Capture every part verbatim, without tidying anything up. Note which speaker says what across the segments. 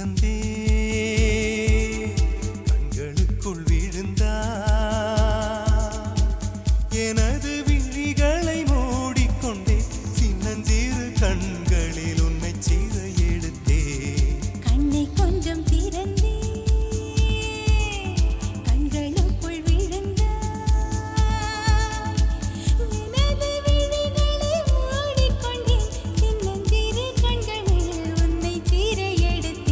Speaker 1: திறந்தே கண்களுக்குள் விழுந்தா எனது விழிகளை மூடிக்கொண்டே சின்னஞ்சிறு கண்களில் உன்னை சீர எடுத்தே
Speaker 2: கண்ணை கொஞ்சம் திறந்தே கண்களுக்குள் விழுந்தா எனது விழிகளை மூடிக்கொண்டே சின்னஞ்சிறு கண்களில் உன்னை சீர எடுத்தே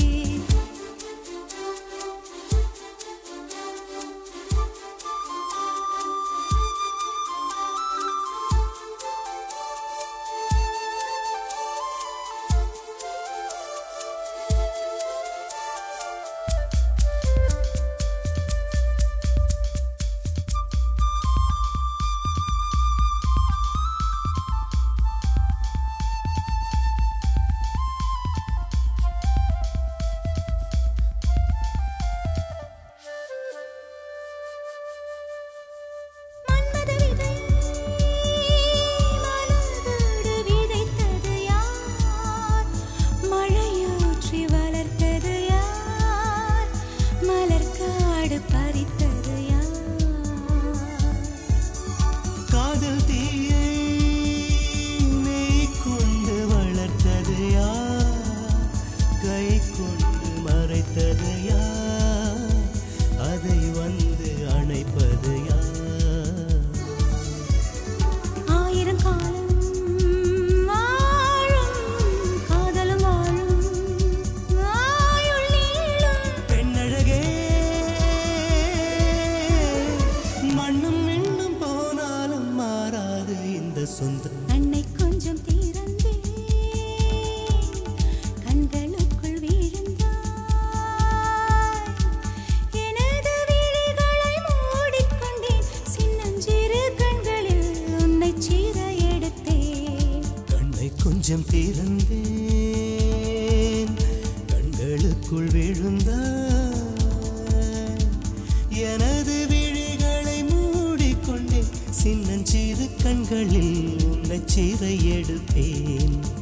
Speaker 1: காதல் தீயை நெய் கொண்டு வளர்த்தது யார் கை கொண்டு மறைத்தது யார் அதை வந்து அணைப்பது யார்
Speaker 2: ஆயிரம் காலம் வாழும் காதலும் வாழும் ஆயுள் நீளும்
Speaker 1: பெண்ணழகே மண்ணும் விண்ணும் போனாலும் மாறாது இந்த சொந்தம்
Speaker 2: கண்ணை கொஞ்சம் திறந்தே கண்களுக்குள் விழுந்தாய் எனது விழிகளை மூடிக்கொண்டேன் சின்னஞ்சிறு கண்களில் உன்னை சீர எடுத்தேன்
Speaker 1: கண்ணை கொஞ்சம் திறந்தேன் கண்களுக்குள் விழுந்தாய் எனது விழிகளை மூடிக்கொண்டேன் சின்னஞ்சிறு கண்களில் உன்னை சீர எடுப்பேன்